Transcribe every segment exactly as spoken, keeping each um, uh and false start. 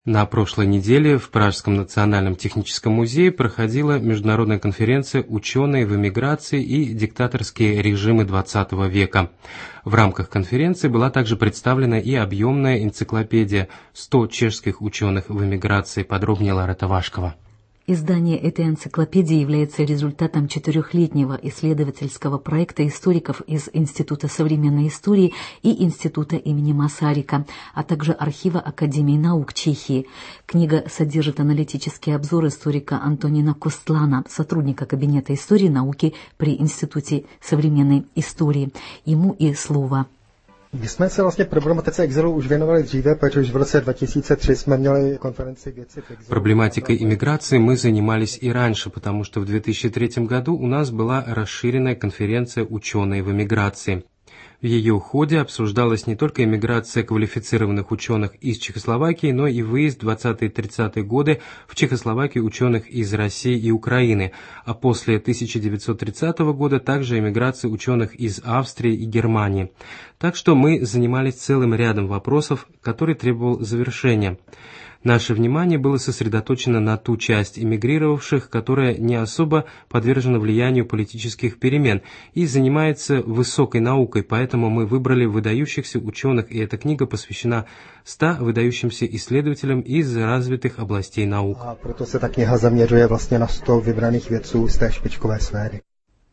На прошлой неделе в Пражском национальном техническом музее проходила международная конференция «Ученые в эмиграции и диктаторские режимы двадцатого века». В рамках конференции была также представлена и объемная энциклопедия «сто чешских ученых в эмиграции». Подробнее Ларета Вашкова. Издание этой энциклопедии является результатом четырехлетнего исследовательского проекта историков из Института современной истории и Института имени Масарика, а также архива Академии наук Чехии. Книга содержит аналитический обзор историка Антонина Костлана, сотрудника Кабинета истории и науки при Институте современной истории. Ему и слово. My jsme se vlastně problematice exilu už věnovali dříve, protože už v roce dva tisíce tři jsme měli konferenci vědci v exilu. Проблематикой иммиграции мы занимались и раньше, потому что в две тысячи третьем году у нас была расширенная конференция «Ученые в эмиграции». В ее ходе обсуждалась не только эмиграция квалифицированных ученых из Чехословакии, но и выезд в двадцатые-тридцатые годы в Чехословакию ученых из России и Украины, а после тысяча девятьсот тридцатого года также эмиграция ученых из Австрии и Германии. Так что мы занимались целым рядом вопросов, который требовал завершения. Наше внимание было сосредоточено на ту часть эмигрировавших, которая не особо подвержена влиянию политических перемен и занимается высокой наукой, поэтому мы выбрали выдающихся ученых, и эта книга посвящена ста выдающимся исследователям из развитых областей наук. A proto se ta kniha zaměřuje vlastně na sto vybraných vědců z té špičkové sféry.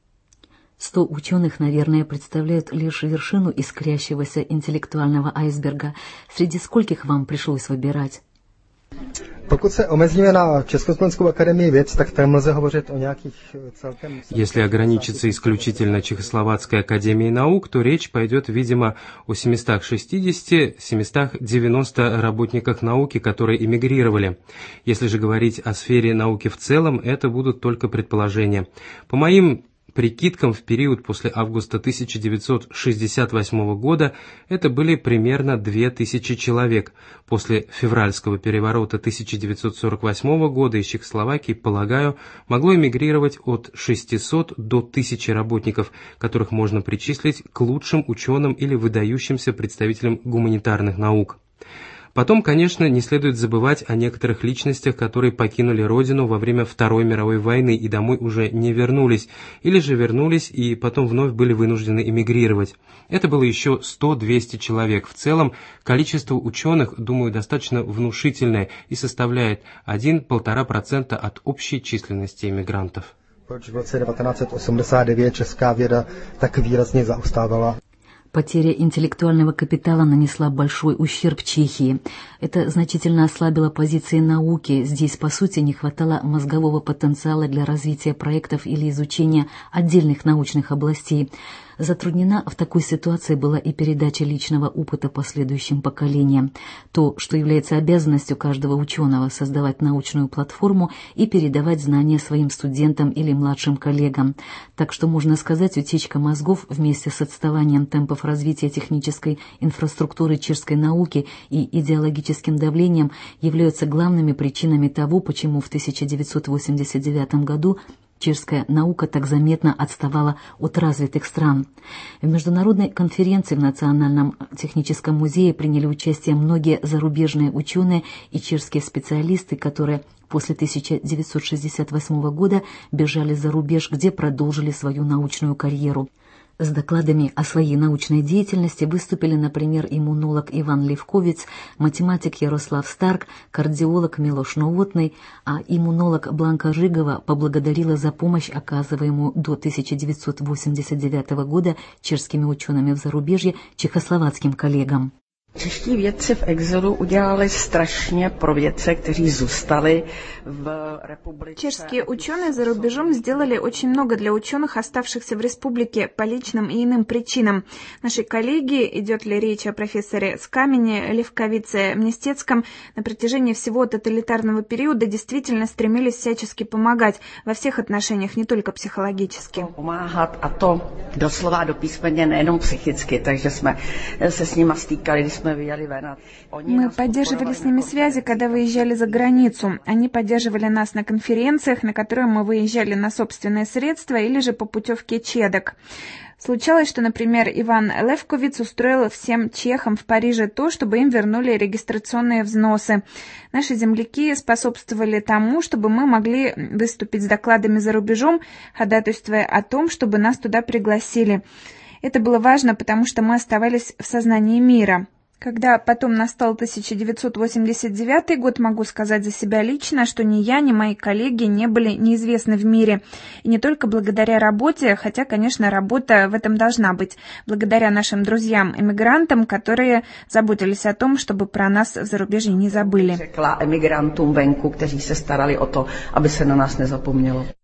Сто ученых, наверное, представляют лишь вершину искрящегося интеллектуального айсберга. Среди скольких вам пришлось выбирать? Pokud se omezíme na Československou akademii věd, tak tam lze hovořit o nějakých celkem... Если ограничиться исключительно Чехословацкой академией наук, то речь пойдет, видимо, о семистах шестидесяти — семистах девяноста работниках науки, которые эмигрировали. Если же говорить о сфере науки в целом, это будут только предположения. По моим прикидкам, в период после августа тысяча девятьсот шестьдесят восьмого года это были примерно две тысячи человек. После февральского переворота тысяча девятьсот сорок восьмого года из Чехословакии, полагаю, могло эмигрировать от шестисот до тысячи работников, которых можно причислить к лучшим ученым или выдающимся представителям гуманитарных наук. Потом, конечно, не следует забывать о некоторых личностях, которые покинули родину во время Второй мировой войны и домой уже не вернулись, или же вернулись и потом вновь были вынуждены эмигрировать. Это было еще сто-двести человек. В целом, количество ученых, думаю, достаточно внушительное и составляет один-полтора процента от общей численности эмигрантов. Proč v roce devatenáct set osmdesát devět česká věda tak výrazně zaostávala? Потеря интеллектуального капитала нанесла большой ущерб Чехии. Это значительно ослабило позиции науки. Здесь, по сути, не хватало мозгового потенциала для развития проектов или изучения отдельных научных областей. Затруднена в такой ситуации была и передача личного опыта последующим поколениям. То, что является обязанностью каждого ученого — создавать научную платформу и передавать знания своим студентам или младшим коллегам. Так что, можно сказать, утечка мозгов вместе с отставанием темпов развития технической инфраструктуры чешской науки и идеологическим давлением являются главными причинами того, почему в тысяча девятьсот восемьдесят девятом году чешская наука так заметно отставала от развитых стран. В международной конференции в Национальном техническом музее приняли участие многие зарубежные ученые и чешские специалисты, которые после тысяча девятьсот шестьдесят восьмого года бежали за рубеж, где продолжили свою научную карьеру. С докладами о своей научной деятельности выступили, например, иммунолог Иван Левковиц, математик Ярослав Старк, кардиолог Милош Новотный, а иммунолог Бланка Жигова поблагодарила за помощь, оказываемую до тысяча девятьсот восемьдесят девятого года чешскими учеными в зарубежье чехословацким коллегам. Čeští vědci v exilu udělali strašně pro vědce, kteří zůstali v republice. Чешские ученые за рубежом сделали очень много для ученых, оставшихся в республике по личным и иным причинам. Наши коллеги, идет ли речь о профессоре Скамине, Левковице, Мнестецком, на протяжении всего тоталитарного периода действительно стремились всячески помогать во всех отношениях, не только психологически. Pomáhat, a to doslova do písmeně, nejenom psychicky, takže jsme se s nimi stýkali. Мы поддерживали с ними связи, когда выезжали за границу. Они поддерживали нас на конференциях, на которые мы выезжали на собственные средства или же по путевке чедок. Случалось, что, например, Иван Левковиц устроил всем чехам в Париже то, чтобы им вернули регистрационные взносы. Наши земляки способствовали тому, чтобы мы могли выступить с докладами за рубежом, ходатайствуя о том, чтобы нас туда пригласили. Это было важно, потому что мы оставались в сознании мира. Когда потом настал тысяча девятьсот восемьдесят девятый год, могу сказать за себя лично, что ни я, ни мои коллеги не были неизвестны в мире. И не только благодаря работе, хотя, конечно, работа в этом должна быть, благодаря нашим друзьям-эмигрантам, которые заботились о том, чтобы про нас в зарубежье не забыли. Řekla emigrantům venku, kteří se starali o to, aby se na nás nezapomnělo.